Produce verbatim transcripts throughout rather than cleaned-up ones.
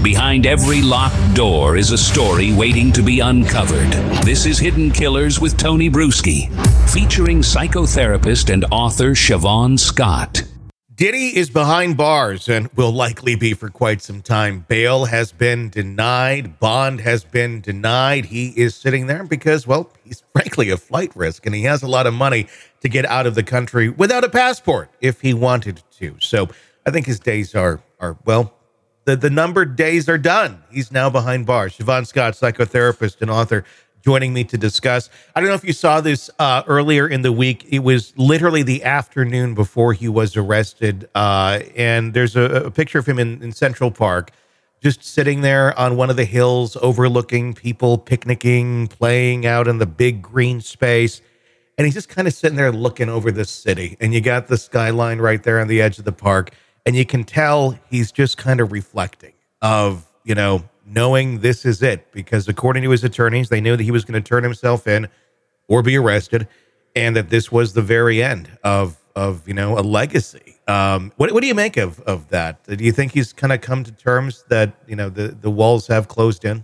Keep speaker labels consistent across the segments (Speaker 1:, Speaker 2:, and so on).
Speaker 1: Behind every locked door is a story waiting to be uncovered. This is Hidden Killers with Tony Bruschi, featuring psychotherapist and author Siobhan Scott.
Speaker 2: Diddy is behind bars and will likely be for quite some time. Bail has been denied. Bond has been denied. He is sitting there because, well, he's frankly a flight risk, and he has a lot of money to get out of the country without a passport if he wanted to. So I think his days are, are well, the, the numbered days are done. He's now behind bars. Siobhan Scott, psychotherapist and author, joining me to discuss. I don't know if you saw this uh, earlier in the week. It was literally the afternoon before he was arrested. Uh, and there's a, a picture of him in, in Central Park, just sitting there on one of the hills overlooking people picnicking, playing out in the big green space. And he's just kind of sitting there looking over the city. And you got the skyline right there on the edge of the park. And you can tell he's just kind of reflecting of, you know, knowing this is it, because according to his attorneys, they knew that he was going to turn himself in or be arrested, and that this was the very end of, of you know, a legacy. Um, what, what do you make of, of that? Do you think he's kind of come to terms that, you know, the, the walls have closed in?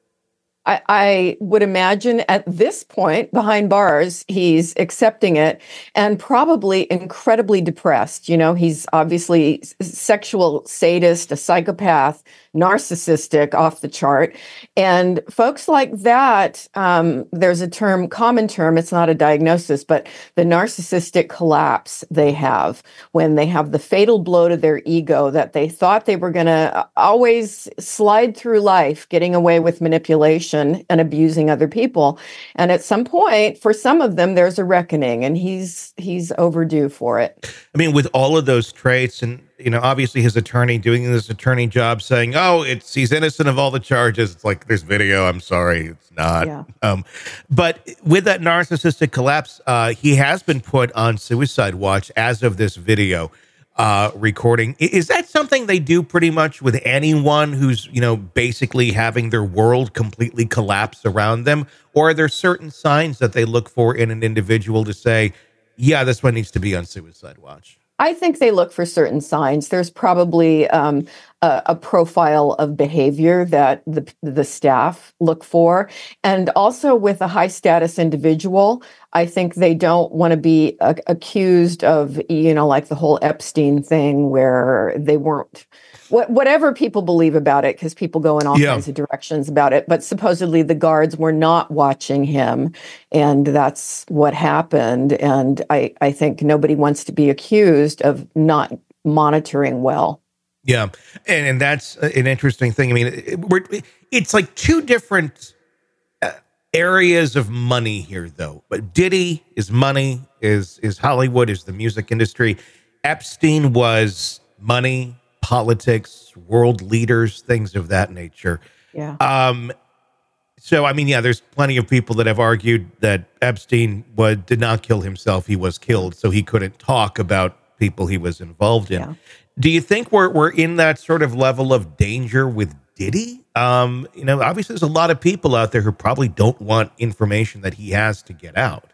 Speaker 3: I, I would imagine at this point, behind bars, he's accepting it and probably incredibly depressed. You know, he's obviously a sexual sadist, a psychopath, narcissistic, off the chart. And folks like that, um, there's a term, common term, it's not a diagnosis, but the narcissistic collapse they have when they have the fatal blow to their ego that they thought they were going to always slide through life, getting away with manipulation and abusing other people. And at some point, for some of them, there's a reckoning, and he's he's overdue for it.
Speaker 2: I mean, with all of those traits, and, you know, obviously his attorney doing this attorney job saying, oh, it's he's innocent of all the charges. It's like, there's video. I'm sorry, it's not. Yeah. Um, but with that narcissistic collapse, uh, he has been put on suicide watch as of this video uh, recording. Is that something they do pretty much with anyone who's, you know, basically having their world completely collapse around them? Or are there certain signs that they look for in an individual to say, yeah, this one needs to be on suicide watch?
Speaker 3: I think they look for certain signs. There's probably um, a, a profile of behavior that the the staff look for. And also with a high status individual, I think they don't want to be a, accused of, you know, like the whole Epstein thing where they weren't, wh- whatever people believe about it, because people go in all yeah. kinds of directions about it. But supposedly the guards were not watching him, and that's what happened. And I, I think nobody wants to be accused of not monitoring well.
Speaker 2: Yeah. And, and that's an interesting thing. I mean, it, we're, it's like two different uh, areas of money here, though. But Diddy is money, is, is Hollywood, is the music industry. Epstein was money, politics, world leaders, things of that nature.
Speaker 3: Yeah.
Speaker 2: Um, so, I mean, yeah, there's plenty of people that have argued that Epstein was, did not kill himself. He was killed, so he couldn't talk about people he was involved in. Yeah. Do you think we're we're in that sort of level of danger with Diddy? Um, you know, obviously there's a lot of people out there who probably don't want information that he has to get out.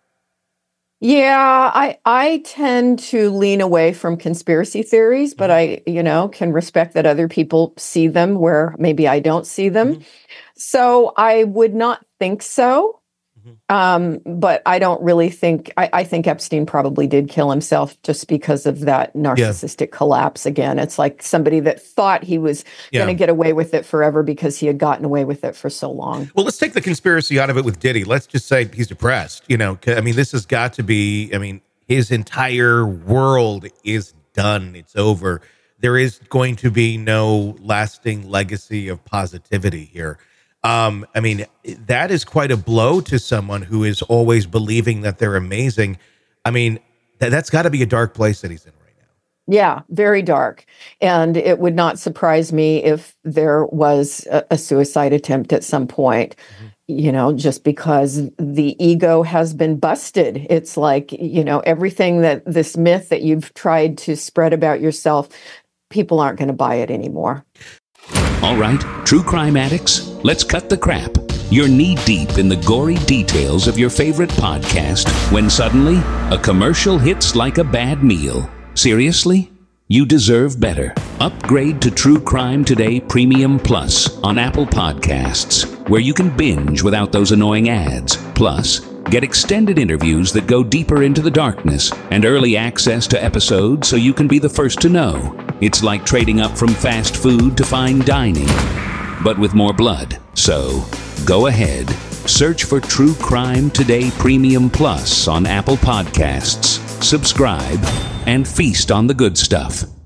Speaker 3: Yeah, I I tend to lean away from conspiracy theories, but I, you know, can respect that other people see them where maybe I don't see them. Mm-hmm. So I would not think so. Mm-hmm. Um, but I don't really think, I, I think Epstein probably did kill himself just because of that narcissistic yeah. collapse again. It's like somebody that thought he was yeah. going to get away with it forever because he had gotten away with it for so long.
Speaker 2: Well, let's take the conspiracy out of it with Diddy. Let's just say he's depressed. You know, I mean, this has got to be, I mean, his entire world is done. It's over. There is going to be no lasting legacy of positivity here. Um, I mean, that is quite a blow to someone who is always believing that they're amazing. I mean, that, that's got to be a dark place that he's in right now.
Speaker 3: Yeah, very dark. And it would not surprise me if there was a, a suicide attempt at some point, mm-hmm. you know, just because the ego has been busted. It's like, you know, everything that this myth that you've tried to spread about yourself, people aren't going to buy it anymore.
Speaker 1: All right, true crime addicts, let's cut the crap. You're knee-deep in the gory details of your favorite podcast when suddenly a commercial hits like a bad meal. Seriously? You deserve better. Upgrade to True Crime Today Premium Plus on Apple Podcasts, where you can binge without those annoying ads. Plus, get extended interviews that go deeper into the darkness and early access to episodes so you can be the first to know. It's like trading up from fast food to fine dining, but with more blood. So, go ahead. Search for True Crime Today Premium Plus on Apple Podcasts. Subscribe and feast on the good stuff.